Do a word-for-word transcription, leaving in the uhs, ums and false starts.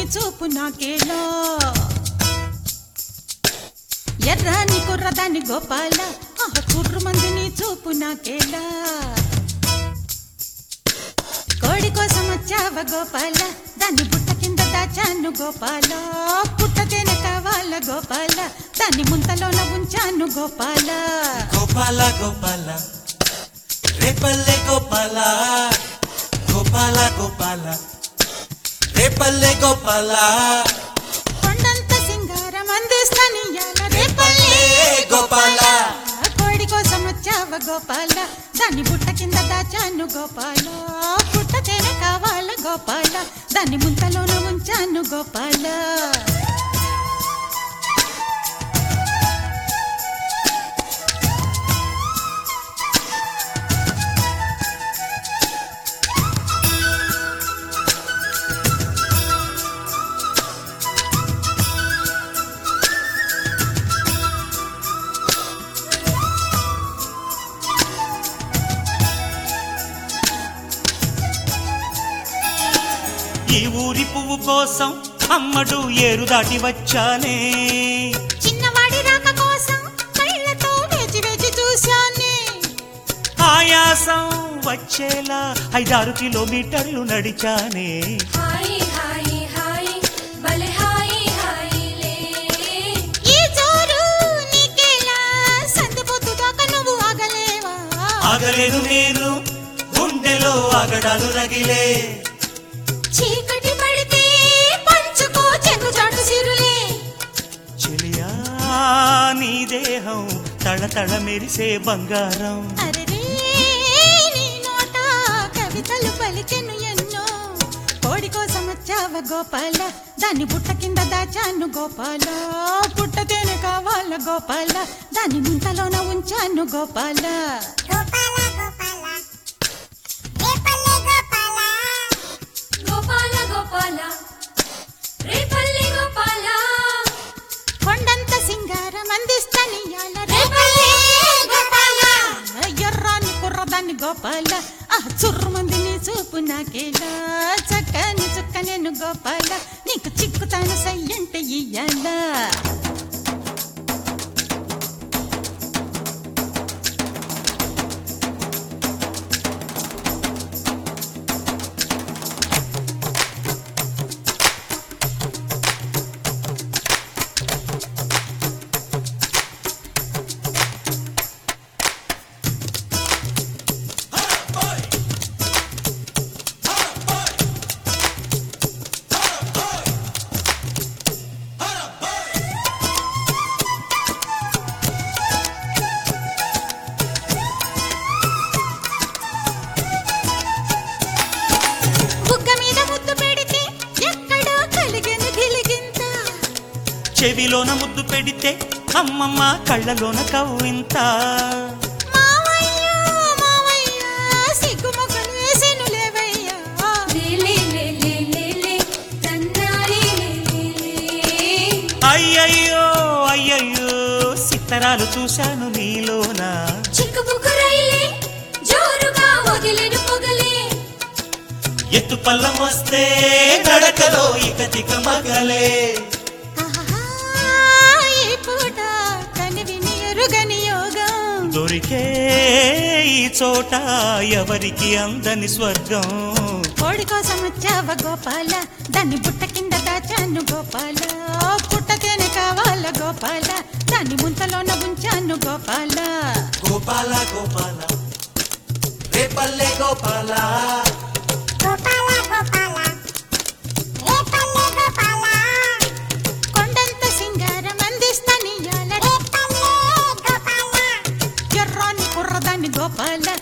చూపు నాకేలా ఎర్రాని కుర్రదాని గోపాల కుర్రు మందిని చూపు నాకేలా కోడి కోసం వచ్చావ గోపాల దాన్ని బుట్ట కింద దాచాను గోపాల పుట్టతేనే కావాల గోపాల దాన్ని ముంతలోన ఉంచాను గోపాల గోపాల గోపాల రేపల్లె గోపాల గోపాల గోపాల రేపల్లె గోపాల కొండంత సింగారం అందిస్తానియాల రేపల్లె గోపాల కోడి కోసం వచ్చావ గోపాల దాన్ని బుట్ట కింద దాచాను గోపాల పుట్టతేనే కావాల గోపాల దాన్ని ముంతలోన ఉంచాను గోపాల ఈ ఊరి పువ్వు కోసం అమ్మడు ఏరు దాటి వచ్చానే చిన్నవాడి రాక కోసం కళ్ళతో వేచి వేచి చూశానే ఆయాసం వచ్చేలా ఐదారు కిలోమీటర్లు నడిచానే హాయి హాయి హాయి భలే హాయి హాయిలే ఈ జోరు నీకేలా సందుపోతు దాకా నువ్వు ఆగలేవా ఆగలేను నేను గుండెలో ఆగడాలు రగిలే చీకటి పడితే పంచుకో చెంగు చాటు సిరులే చెలియా నీ దేహం తళతళ మెరిసే బంగారం అరెరే నీ నోట కవితలు పలికెను ఎన్నో కోడి కోసం వచ్చావ గోపాల దాన్ని బుట్ట కింద దాచాను గోపాల పుట్టతేనే కావాల గోపాల దాన్ని ముంతలోన ఉంచాను గోపాల గోపాల గోపాల రేపల్లె గోపాల కొండంత సింగారం అందిస్తానియాల రేపల్లె గోపాల ఎర్రాని కుర్రదాన్ని గోపాల ఆ చుర్రు మందిని చూపు నాకేలా చక్కని చుక్క నేను గోపాల నీకు చిక్కుతాను సయ్యంటే ఇయ్యాల బుగ్గ మీద ముద్దు పెడితే ఎక్కడో కలిగెను గిలిగింత చెవిలోన ముద్దు పెడితే అమ్మమ్మ కళ్ళలోన కవ్వింత మావయ్య మావయ్య సిగ్గుమొగ్గలేసెను లేవయ్యా లేలే లేలే లేలే తన్నారి లేలే అయ్యయ్యో అయ్యయ్యో సిత్తరాలు చూశాను నీలోన చిక్కుబుక్కు రైలే జోరుగా వదిలిను పొగలే ఎత్తు పల్లం వస్తే గడకలో ఇక తిక మగలే ఆహా, ఈ పూట కనివిని ఎరుగని యోగం దొరికే ఈ చోట ఎవరికి అందని స్వర్గం కోడి కోసం వచ్చావ గోపాల దాన్ని బుట్ట కింద దాచాను గోపాల పుట్టతేనే కావాల గోపాల దాన్ని ముంతలోన ఉంచాను గోపాల గోపాల గోపాల రేపల్లె గోపాల కొండంత సింగారం అందిస్తానియాల ఎర్రాని కుర్రదాన్ని గోపాల